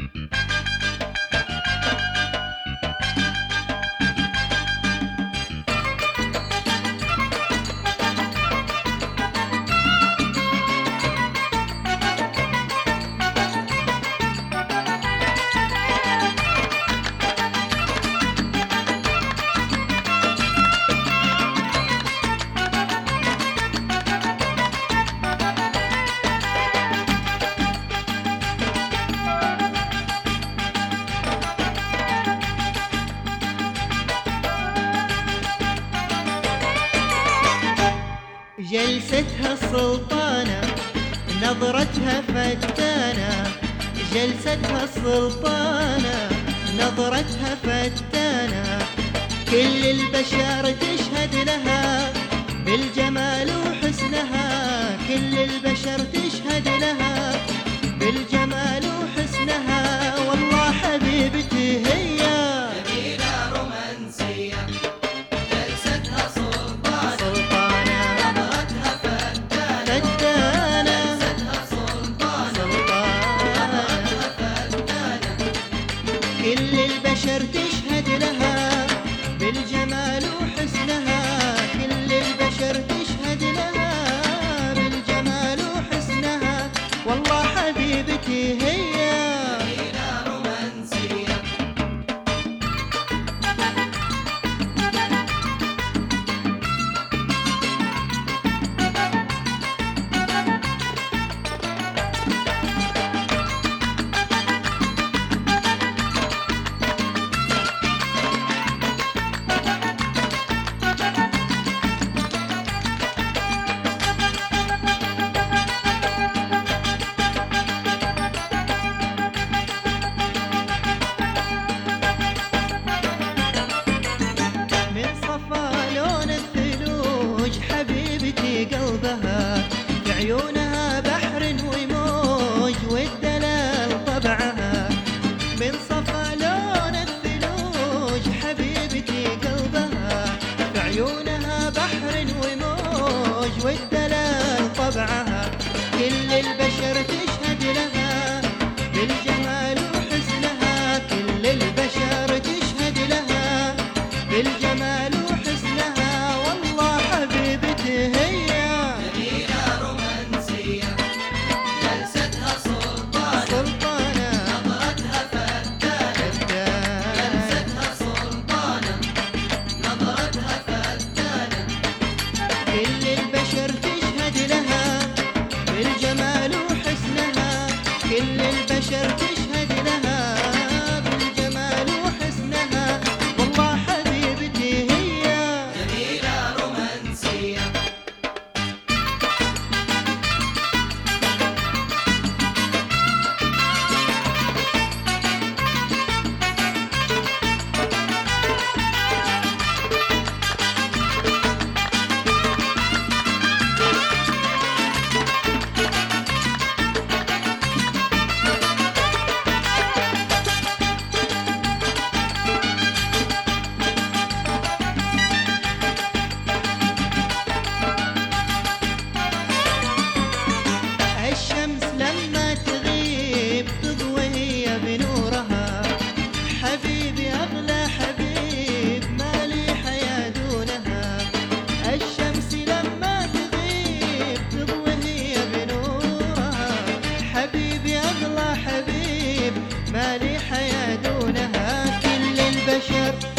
جلستها السلطانة نظرتها فتانة، جلستها السلطانة نظرتها فتانة، كل البشر تشهد لها بالجمال وحسنها، كل البشر تشهد لها بالجمال وحسنها، والله حبيبتي هي جميلة رومانسية، جلستها سلطانة سلطانة نظرتها فتانة، فتانة جلستها سلطانة سلطانة، فتانة، كل البشر تشهد لها بالجمال وحسنها، كل البشر تشهد لها بالجمال وحسنها، والله حبيبتي هي جميلة رومانسية. من صفا لون الثلوج حبيبتي قلبها، في عيونها بحر وموج والدلال طبعها، من صفا لون الثلوج حبيبتي قلبها، في عيونها بحر وموج والدلال طبعها، كل البشر تشهد لها بالجمال وحسنها، كل البشر تشهد لها بالجمال وحسنها، والله حبيبتي هي جميلة رومانسية، جلستها سلطانة سلطانة نظرتها فتانة، فتانة، جلستها سلطانة نظرتها فتانة، كل البشر تشهد لها بالجمال وحسنها، كل البشر تشهد لها بالجمال وحسنها، والله حبيبتي هي جميلة رومانسية. الشمس لما تغيب تضوي هي بنورها، حبيبي أغلى حبيب ما لي حياة دونها، الشمس لما تغيب تضوي هي بنورها، حبيبي أغلى حبيب ما لي حياة دونها، كل البشر